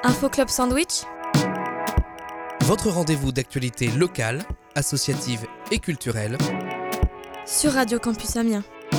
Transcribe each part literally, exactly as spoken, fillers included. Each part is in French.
Info Club Sandwich, votre rendez-vous d'actualité locale, associative et culturelle sur Radio Campus Amiens.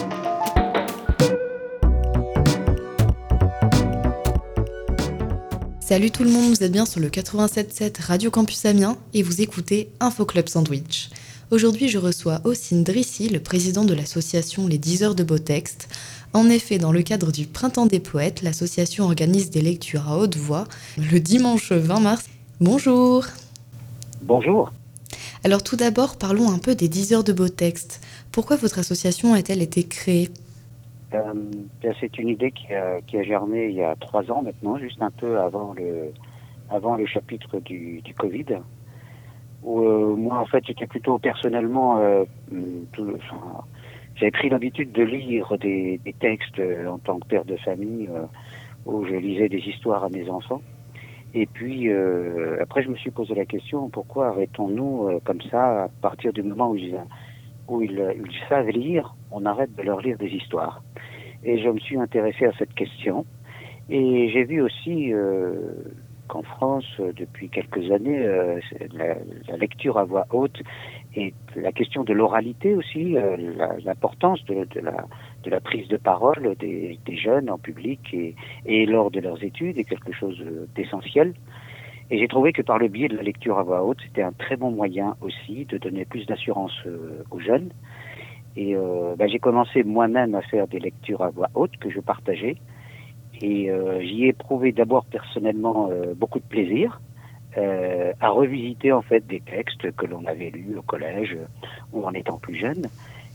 Salut tout le monde, vous êtes bien sur le quatre-vingt-sept sept Radio Campus Amiens et vous écoutez Info Club Sandwich. Aujourd'hui, je reçois Ossine Drissi, le président de l'association Les dix heures de beaux textes. En effet, dans le cadre du Printemps des poètes, l'association organise des lectures à haute voix le dimanche vingt mars. Bonjour. Bonjour. Alors tout d'abord, parlons un peu des dix heures de beaux textes. Pourquoi votre association a-t-elle été créée ? Euh, c'est une idée qui a, qui a germé il y a trois ans maintenant, juste un peu avant le, avant le chapitre du, du Covid. Où, euh, moi, en fait, j'étais plutôt personnellement... Euh, tout, enfin, j'avais pris l'habitude de lire des, des textes euh, en tant que père de famille, euh, où je lisais des histoires à mes enfants. Et puis, euh, après, je me suis posé la question, pourquoi arrêtons-nous euh, comme ça, à partir du moment où, ils, où ils, ils savent lire, on arrête de leur lire des histoires. Et je me suis intéressé à cette question. Et j'ai vu aussi euh, qu'en France, depuis quelques années, euh, la, la lecture à voix haute et la question de l'oralité aussi, euh, la, l'importance de, de, la, de la prise de parole des, des jeunes en public et, et lors de leurs études est quelque chose d'essentiel. Et j'ai trouvé que par le biais de la lecture à voix haute, c'était un très bon moyen aussi de donner plus d'assurance euh, aux jeunes. Et euh, ben, j'ai commencé moi-même à faire des lectures à voix haute que je partageais. Et euh, j'y ai éprouvé d'abord personnellement euh, beaucoup de plaisir euh, à revisiter en fait des textes que l'on avait lus au collège ou en étant plus jeune.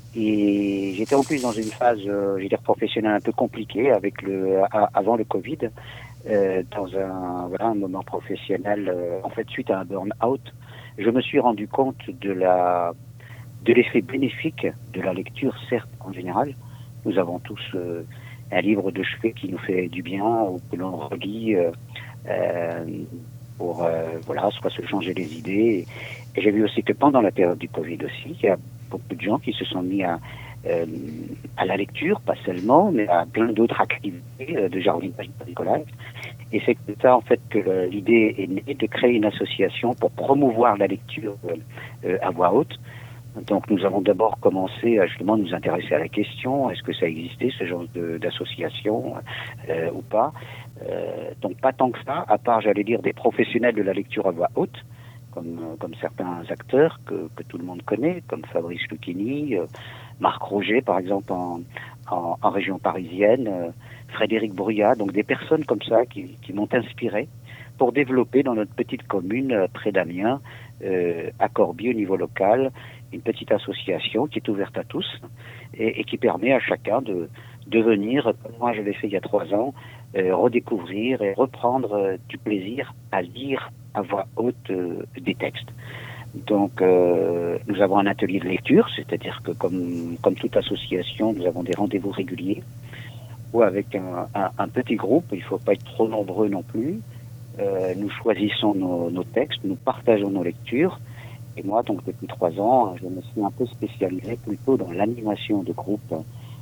Et j'étais en plus dans une phase, euh, je veux dire, professionnelle un peu compliquée avec le à, avant le Covid, euh, dans un voilà un moment professionnel euh, en fait suite à un burn-out. Je me suis rendu compte de la de l'effet bénéfique de la lecture, certes, en général. Nous avons tous euh, un livre de chevet qui nous fait du bien, ou que l'on relit euh, euh, pour, euh, voilà, soit se changer les idées. Et j'ai vu aussi que pendant la période du Covid aussi, il y a beaucoup de gens qui se sont mis à, euh, à la lecture, pas seulement, mais à plein d'autres activités euh, de jardinage, de bricolage. Et c'est que ça, en fait, que le, l'idée est née de créer une association pour promouvoir la lecture euh, à voix haute. Donc nous avons d'abord commencé à justement nous intéresser à la question, est-ce que ça existait ce genre de, d'association euh, ou pas. Euh, donc pas tant que ça, à part j'allais dire des professionnels de la lecture à voix haute, comme, comme certains acteurs que, que tout le monde connaît, comme Fabrice Lucchini, euh, Marc Roger par exemple en, en, en région parisienne, euh, Frédéric Bruyat, donc des personnes comme ça qui, qui m'ont inspiré pour développer dans notre petite commune euh, près d'Amiens, euh, à Corbier au niveau local, une petite association qui est ouverte à tous et, et qui permet à chacun de, de venir, comme moi je l'ai fait il y a trois ans, euh, redécouvrir et reprendre euh, du plaisir à lire à voix haute euh, des textes. Donc euh, nous avons un atelier de lecture, c'est-à-dire que comme, comme toute association, nous avons des rendez-vous réguliers ou avec un, un, un petit groupe, il ne faut pas être trop nombreux non plus. Euh, nous choisissons nos, nos textes, nous partageons nos lectures. Et moi, donc depuis trois ans, je me suis un peu spécialisé plutôt dans l'animation de groupe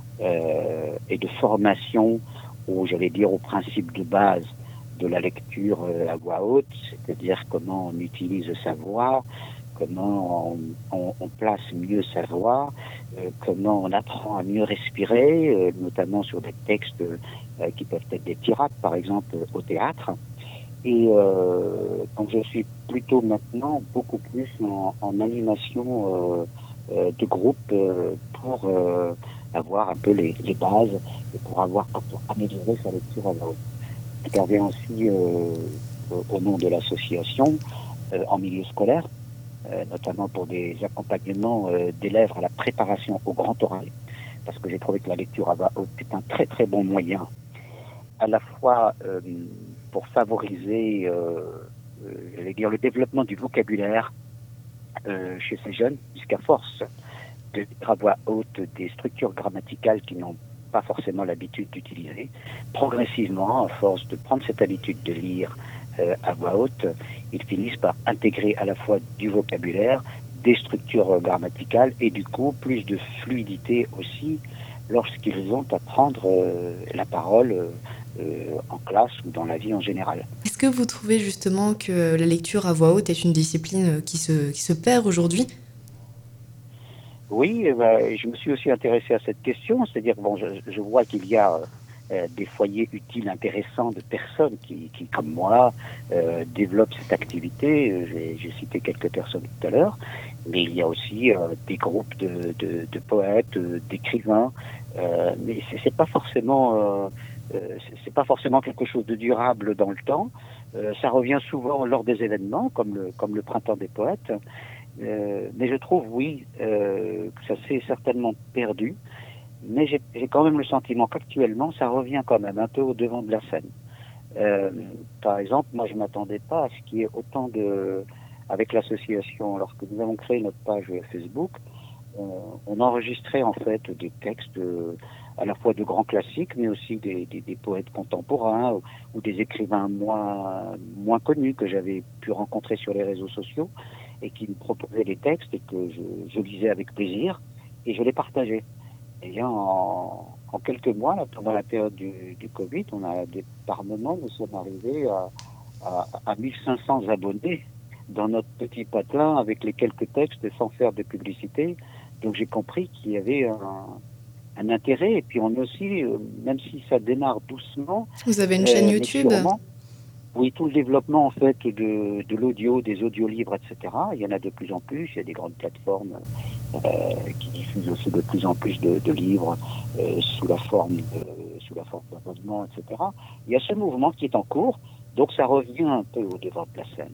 euh, et de formation, où j'allais dire au principe de base de la lecture euh, à voix haute, c'est-à-dire comment on utilise sa voix, comment on, on, on place mieux sa voix, euh, comment on apprend à mieux respirer, euh, notamment sur des textes euh, qui peuvent être des tirades, par exemple, au théâtre. Et euh, donc je suis plutôt maintenant beaucoup plus en, en animation euh, euh, de groupe euh, pour euh, avoir un peu les, les bases et pour avoir pour améliorer sa lecture à voix haute. J'interviens aussi euh, au nom de l'association euh, en milieu scolaire, euh, notamment pour des accompagnements euh, d'élèves à la préparation au grand oral, parce que j'ai trouvé que la lecture à voix haute est un très très bon moyen à la fois euh, pour favoriser euh, euh, j'allais dire, le développement du vocabulaire euh, chez ces jeunes, puisqu'à force de lire à voix haute des structures grammaticales qui n'ont pas forcément l'habitude d'utiliser, progressivement, à force de prendre cette habitude de lire euh, à voix haute, ils finissent par intégrer à la fois du vocabulaire, des structures grammaticales et du coup plus de fluidité aussi lorsqu'ils ont à prendre euh, la parole euh, euh, en classe ou dans la vie en général. Est-ce que vous trouvez justement que la lecture à voix haute est une discipline qui se, qui se perd aujourd'hui ? Oui, eh ben, je me suis aussi intéressé à cette question, c'est-à-dire bon, je, je vois qu'il y a euh, des foyers utiles intéressants de personnes qui, qui comme moi, euh, développent cette activité. J'ai, j'ai cité quelques personnes tout à l'heure, mais il y a aussi euh, des groupes de, de, de poètes, euh, d'écrivains, euh, mais c'est, c'est pas forcément, euh, euh, c'est, c'est pas forcément quelque chose de durable dans le temps. Euh, ça revient souvent lors des événements, comme le, comme le Printemps des poètes. Euh, mais je trouve, oui, euh, que ça s'est certainement perdu. Mais j'ai, j'ai quand même le sentiment qu'actuellement, ça revient quand même un peu au devant de la scène. Euh, par exemple, moi, je m'attendais pas à ce qu'il y ait autant de... Avec l'association, lorsque nous avons créé notre page Facebook, on, on enregistrait en fait des textes euh, à la fois de grands classiques, mais aussi des, des, des poètes contemporains ou, ou des écrivains moins, moins connus que j'avais pu rencontrer sur les réseaux sociaux et qui me proposaient des textes et que je, je lisais avec plaisir et je les partageais. Et bien, en, en quelques mois, là, pendant la période du, du Covid, on a des, par moments, nous sommes arrivés à, à, à mille cinq cents abonnés dans notre petit patelin avec les quelques textes sans faire de publicité. Donc j'ai compris qu'il y avait un, un intérêt. Et puis on a aussi, euh, même si ça démarre doucement... Vous avez une chaîne euh, YouTube ? sûrement, oui, tout le développement en fait de, de l'audio, des audiolivres, et cetera. Il y en a de plus en plus. Il y a des grandes plateformes euh, qui diffusent aussi de plus en plus de, de livres euh, sous la forme de, sous la forme d'abonnement, et cetera. Il y a ce mouvement qui est en cours, donc ça revient un peu au devant de la scène.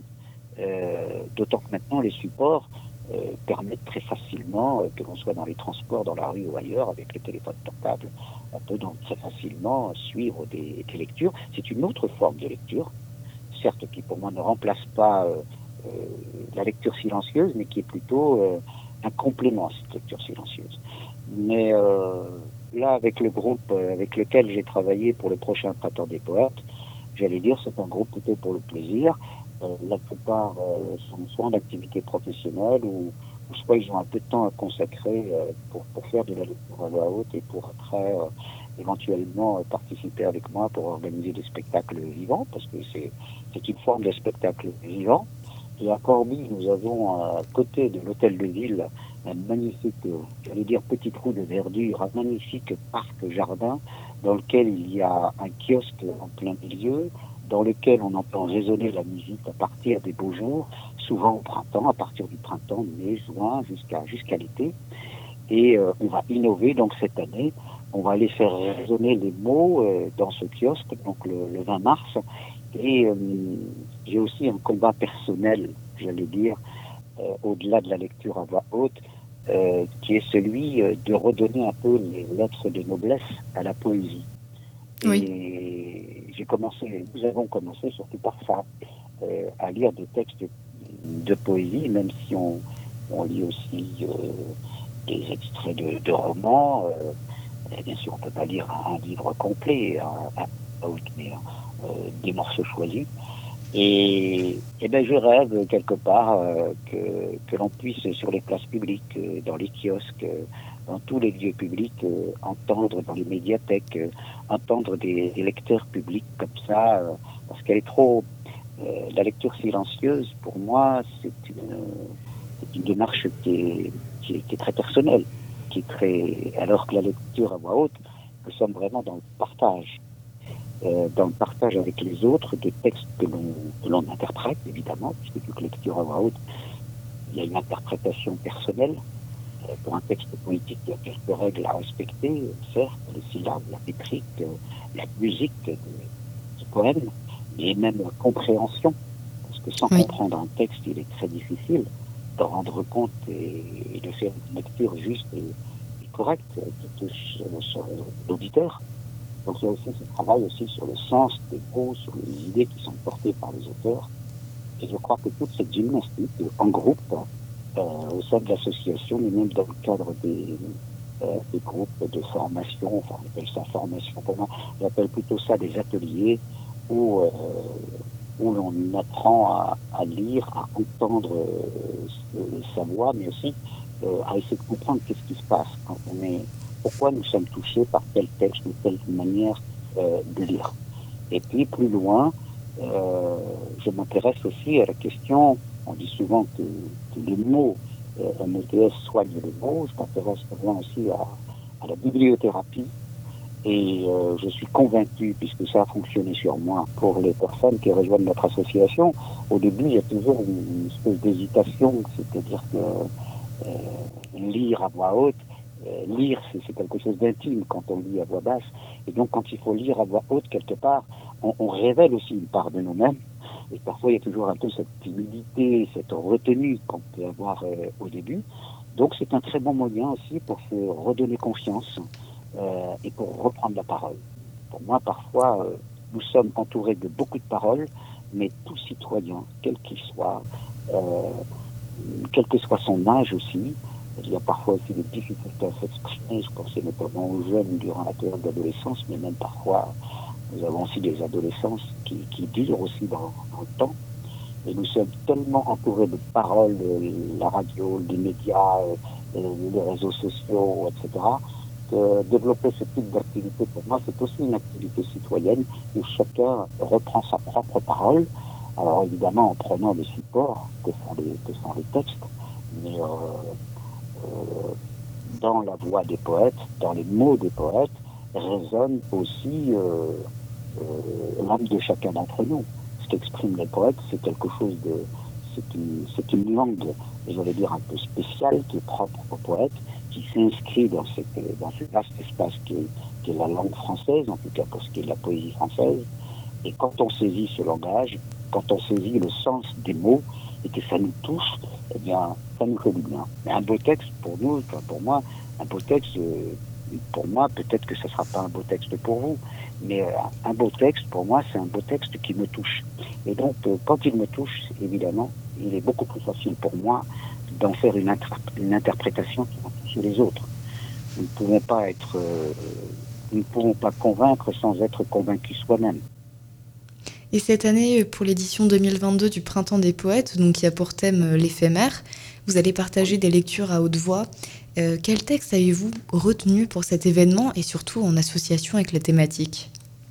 Euh, d'autant que maintenant les supports euh, permettent très facilement, euh, que l'on soit dans les transports, dans la rue ou ailleurs, avec le téléphone portable, on peut donc très facilement suivre des, des lectures. C'est une autre forme de lecture, certes qui pour moi ne remplace pas euh, euh, la lecture silencieuse, mais qui est plutôt euh, un complément à cette lecture silencieuse. Mais euh, là, avec le groupe euh, avec lequel j'ai travaillé pour le prochain Printemps des poètes, j'allais dire c'est un groupe plutôt pour le plaisir. Euh, la plupart euh, sont soit en activité professionnelle ou, ou soit ils ont un peu de temps à consacrer euh, pour, pour faire de la lecture à voix haute et pour après euh, éventuellement euh, participer avec moi pour organiser des spectacles vivants, parce que c'est, c'est une forme de spectacle vivant. Et à Corbie, nous avons à côté de l'hôtel de ville un magnifique, euh, j'allais dire petit trou de verdure, un magnifique parc-jardin dans lequel il y a un kiosque en plein milieu, dans lequel on entend résonner la musique à partir des beaux jours, souvent au printemps, à partir du printemps, mai, juin, jusqu'à jusqu'à l'été. Et euh, on va innover donc cette année. On va aller faire résonner les mots euh, dans ce kiosque, donc le, le vingt mars. Et euh, j'ai aussi un combat personnel, j'allais dire, euh, au-delà de la lecture à voix haute, euh, qui est celui euh, de redonner un peu les lettres de noblesse à la poésie. Oui. Et j'ai commencé, nous avons commencé surtout par ça, euh, à lire des textes de poésie, même si on, on lit aussi euh, des extraits de, de romans. Euh, et bien sûr, on ne peut pas lire un, un livre complet, à, à, mais euh, des morceaux choisis. Et, et ben, je rêve quelque part euh, que, que l'on puisse, sur les places publiques, euh, dans les kiosques, euh, dans tous les lieux publics, euh, entendre dans les médiathèques, euh, entendre des, des lecteurs publics comme ça, euh, parce qu'elle est trop... Euh, la lecture silencieuse, pour moi, c'est une, c'est une démarche qui est, qui, est, qui est très personnelle, qui est très... alors que la lecture à voix haute, nous sommes vraiment dans le partage. Euh, dans le partage avec les autres des textes que l'on, que l'on interprète, évidemment, puisque toute lecture à voix haute, il y a une interprétation personnelle. Euh, pour un texte poétique, il y a quelques règles à respecter, certes, les syllabes, la métrique, euh, la musique euh, du poème, et même la compréhension, parce que sans oui. comprendre un texte, il est très difficile de rendre compte et, et de faire une lecture juste et, et correcte qui touche sur, sur l'auditeur. Donc il y a aussi ce travail aussi sur le sens des mots, sur les idées qui sont portées par les auteurs. Et je crois que toute cette gymnastique en groupe, euh, au sein de l'association, mais même dans le cadre des, euh, des groupes de formation, enfin on appelle ça formation pour moi, j'appelle plutôt ça des ateliers où, euh, où l'on apprend à, à lire, à entendre euh, sa voix, mais aussi euh, à essayer de comprendre qu'est-ce qui se passe quand on est... Pourquoi nous sommes touchés par tel texte ou telle manière euh, de lire. Et puis plus loin, euh, je m'intéresse aussi à la question, on dit souvent que, que les mots, euh, M E T S soigne les mots, je m'intéresse vraiment aussi à, à la bibliothérapie. Et euh, je suis convaincu, puisque ça a fonctionné sur moi, pour les personnes qui rejoignent notre association, au début, il y a toujours une, une espèce d'hésitation, c'est-à-dire que euh, lire à voix haute, euh, lire, c'est, c'est quelque chose d'intime quand on lit à voix basse. Et donc, quand il faut lire à voix haute, quelque part, on, on révèle aussi une part de nous-mêmes. Et parfois, il y a toujours un peu cette timidité, cette retenue qu'on peut avoir euh, au début. Donc, c'est un très bon moyen aussi pour se redonner confiance. Euh, et pour reprendre la parole. Pour moi, parfois, euh, nous sommes entourés de beaucoup de paroles, mais tout citoyen, quel qu'il soit, euh, quel que soit son âge aussi, il y a parfois aussi des difficultés à s'exprimer, je pensais notamment aux jeunes durant la période d'adolescence, mais même parfois, nous avons aussi des adolescences qui, qui durent aussi dans, dans le temps. Et nous sommes tellement entourés de paroles, la radio, les médias, les réseaux sociaux, et cetera, que développer ce type d'activité, pour moi, c'est aussi une activité citoyenne où chacun reprend sa propre parole. Alors évidemment, en prenant les supports que sont les, que sont les textes, mais euh, euh, dans la voix des poètes, dans les mots des poètes, résonne aussi euh, euh, l'âme de chacun d'entre nous. Ce qu'expriment les poètes, c'est quelque chose de... C'est une, c'est une langue, j'allais dire, un peu spéciale, qui est propre aux poètes, qui s'inscrit dans, cette, dans ce vaste espace qui est, qui est la langue française, en tout cas pour ce qui est de la poésie française. Et quand on saisit ce langage, quand on saisit le sens des mots et que ça nous touche, eh bien, ça nous fait du bien. Mais un beau texte, pour nous, enfin pour moi, un beau texte, pour moi, peut-être que ce ne sera pas un beau texte pour vous, mais un beau texte, pour moi, c'est un beau texte qui me touche. Et donc, quand il me touche, évidemment, il est beaucoup plus facile pour moi d'en faire une, inter- une interprétation qui va toucher les autres. Nous ne pouvons pas être, euh, nous ne pouvons pas convaincre sans être convaincus soi-même. Et cette année, pour l'édition deux mille vingt-deux du Printemps des Poètes, donc qui a pour thème l'éphémère, vous allez partager des lectures à haute voix. Euh, quel texte avez-vous retenu pour cet événement et surtout en association avec la thématique ?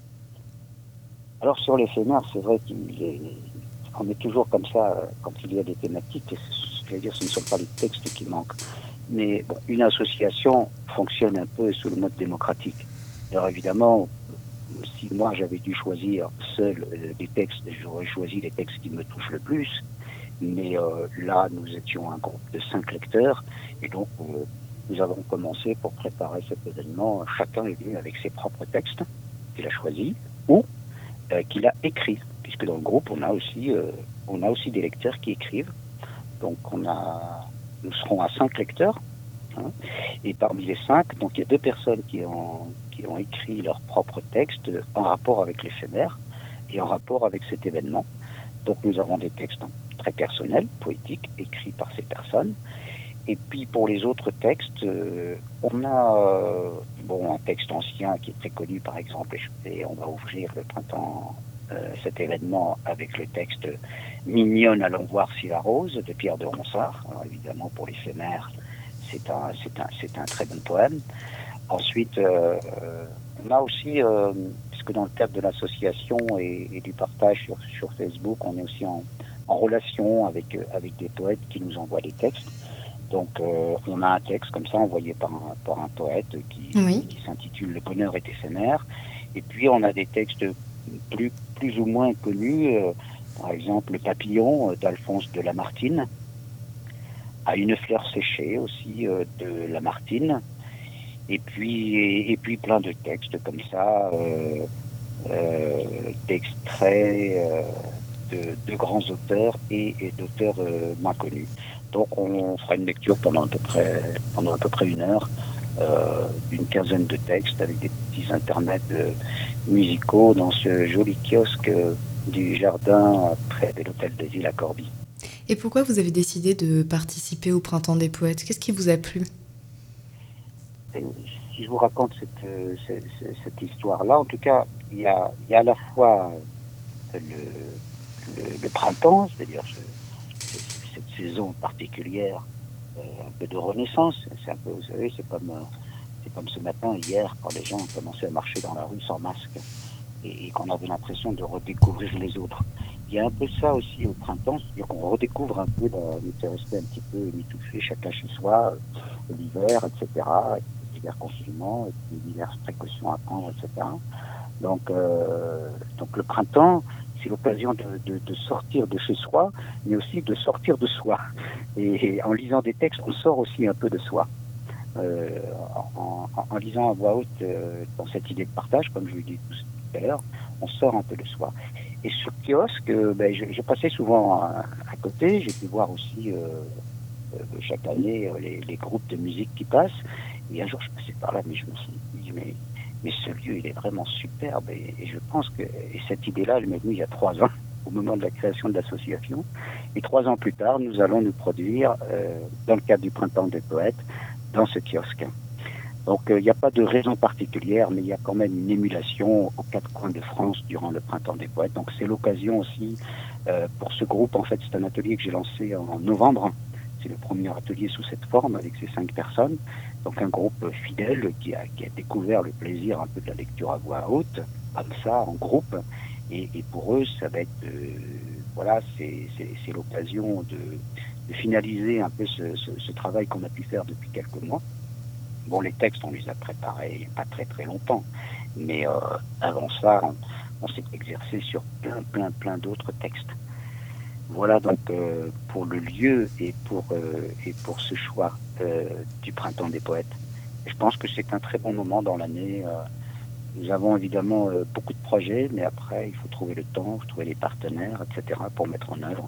Alors sur l'éphémère, c'est vrai qu'on est toujours comme ça quand il y a des thématiques. Je veux dire, ce ne sont pas les textes qui manquent. Mais bon, une association fonctionne un peu sous le mode démocratique. Alors évidemment, si moi j'avais dû choisir seul euh, des textes, j'aurais choisi les textes qui me touchent le plus. Mais euh, là, nous étions un groupe de cinq lecteurs. Et donc, euh, nous avons commencé pour préparer cet événement. Chacun est venu avec ses propres textes qu'il a choisis ou euh, qu'il a écrits. Puisque dans le groupe, on a aussi, euh, on a aussi des lecteurs qui écrivent. Donc on a, nous serons à cinq lecteurs, hein, et parmi les cinq, donc il y a deux personnes qui ont, qui ont écrit leur propre texte en rapport avec l'éphémère et en rapport avec cet événement. Donc nous avons des textes très personnels, poétiques, écrits par ces personnes. Et puis pour les autres textes, euh, on a euh, bon, un texte ancien qui est très connu par exemple, et on va ouvrir le printemps, euh, cet événement avec le texte « Mignonne, allons voir si la rose » de Pierre de Ronsard. Alors évidemment pour l'éphémère, c'est un, c'est un, c'est un très bon poème. Ensuite, euh, on a aussi, euh, puisque dans le cadre de l'association et, et du partage sur, sur Facebook, on est aussi en, en relation avec, avec des poètes qui nous envoient des textes. Donc euh, on a un texte comme ça envoyé par un, par un poète qui, oui. qui s'intitule « Le bonheur est éphémère ». Et puis on a des textes plus, plus ou moins connus, euh, par exemple « Le papillon » d'Alphonse de Lamartine, « À une fleur séchée » aussi euh, de Lamartine, et puis, et, et puis plein de textes comme ça, euh, euh, d'extraits euh, de, de grands auteurs et, et d'auteurs euh, moins connus. Donc on fera une lecture pendant à peu près, pendant à peu près une heure, euh, d'une quinzaine de textes avec des petits intermèdes euh, musicaux dans ce joli kiosque euh, du jardin près de l'hôtel de ville à Corbie. Et pourquoi vous avez décidé de participer au Printemps des Poètes ? Qu'est-ce qui vous a plu ? Et si je vous raconte cette, cette, cette histoire-là, en tout cas, il y a, il y a à la fois le, le, le printemps, c'est-à-dire ce, cette saison particulière, euh, un peu de renaissance. C'est un peu, vous savez, c'est comme, c'est comme ce matin, hier, quand les gens ont commencé à marcher dans la rue sans masque. et, et qu'on avait l'impression de redécouvrir les autres. Il y a un peu ça aussi au printemps, c'est-à-dire qu'on redécouvre un peu, on était resté un petit peu mitouflé chacun chez soi, euh, l'hiver, et cetera, l'hiver confinement, et puis diverses précautions à prendre, et cetera. Donc, euh, donc le printemps, c'est l'occasion de, de, de sortir de chez soi, mais aussi de sortir de soi. Et, et en lisant des textes, on sort aussi un peu de soi. Euh, en, en, en lisant à voix haute, euh, dans cette idée de partage, comme je l'ai dit tout à l'heure, on sort un peu de soi. Et sur le kiosque, euh, ben, je, je passais souvent à, à côté, j'ai pu voir aussi euh, euh, chaque année euh, les, les groupes de musique qui passent. Et un jour, je passais par là, mais je me suis dit, mais, mais ce lieu, il est vraiment superbe. Et, et je pense que et cette idée-là, elle m'est venue il y a trois ans, au moment de la création de l'association. Et trois ans plus tard, nous allons nous produire, euh, dans le cadre du Printemps des Poètes, dans ce kiosque. Donc il euh, n'y a pas de raison particulière, mais il y a quand même une émulation aux quatre coins de France durant le Printemps des Poètes. Donc c'est l'occasion aussi euh, pour ce groupe. En fait, c'est un atelier que j'ai lancé en novembre. C'est le premier atelier sous cette forme avec ces cinq personnes. Donc un groupe fidèle qui a, qui a découvert le plaisir un peu de la lecture à voix haute, comme ça, en groupe. Et, et pour eux, ça va être, euh, voilà, c'est, c'est, c'est l'occasion de, de finaliser un peu ce, ce, ce travail qu'on a pu faire depuis quelques mois. Bon, les textes, on les a préparés il n'y a pas très très longtemps, mais euh, avant ça, on, on s'est exercé sur plein plein plein d'autres textes. Voilà donc euh, pour le lieu et pour euh, et pour ce choix euh, du Printemps des Poètes. Et je pense que c'est un très bon moment dans l'année. Euh, nous avons évidemment euh, beaucoup de projets, mais après il faut trouver le temps, il faut trouver les partenaires, et cetera pour mettre en œuvre.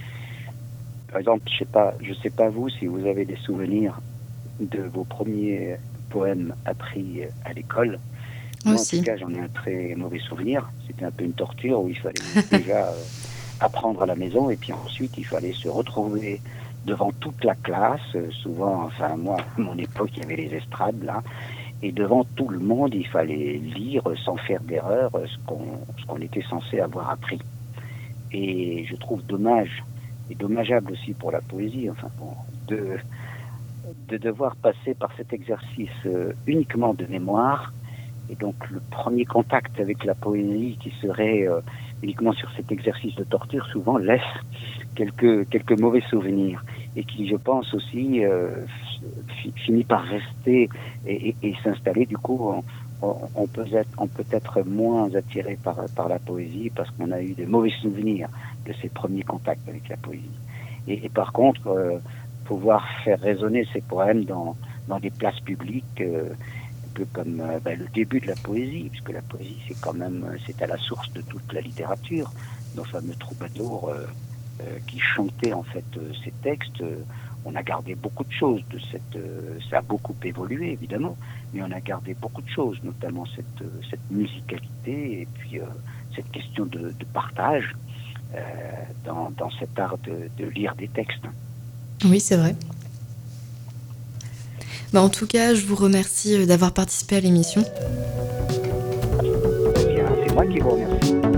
Par exemple, je sais pas, je sais pas vous si vous avez des souvenirs de vos premiers poèmes appris à l'école. Moi, Aussi. en tout cas, j'en ai un très mauvais souvenir. C'était un peu une torture où il fallait déjà euh, apprendre à la maison et puis ensuite il fallait se retrouver devant toute la classe. Euh, souvent, enfin moi, à mon époque, il y avait les estrades là. Et devant tout le monde, il fallait lire sans faire d'erreur ce qu'on, ce qu'on était censé avoir appris. Et je trouve dommage, et dommageable aussi pour la poésie, enfin bon, de... de devoir passer par cet exercice euh, uniquement de mémoire, et donc le premier contact avec la poésie qui serait euh, uniquement sur cet exercice de torture souvent laisse quelques, quelques mauvais souvenirs, et qui je pense aussi euh, f- finit par rester et, et, et s'installer. Du coup on, on, on, peut être, on peut être moins attiré par, par la poésie parce qu'on a eu des mauvais souvenirs de ces premiers contacts avec la poésie. Et, et par contre euh, pouvoir faire résonner ces poèmes dans, dans des places publiques, euh, un peu comme euh, ben, le début de la poésie, puisque la poésie c'est quand même c'est à la source de toute la littérature. Nos fameux troubadours euh, euh, qui chantaient en fait euh, ces textes, euh, on a gardé beaucoup de choses de cette, euh, ça a beaucoup évolué évidemment, mais on a gardé beaucoup de choses, notamment cette, euh, cette musicalité et puis euh, cette question de, de partage euh, dans, dans cet art de, de lire des textes. Oui, c'est vrai. Bah, en tout cas, je vous remercie d'avoir participé à l'émission. Eh bien, c'est moi qui vous remercie.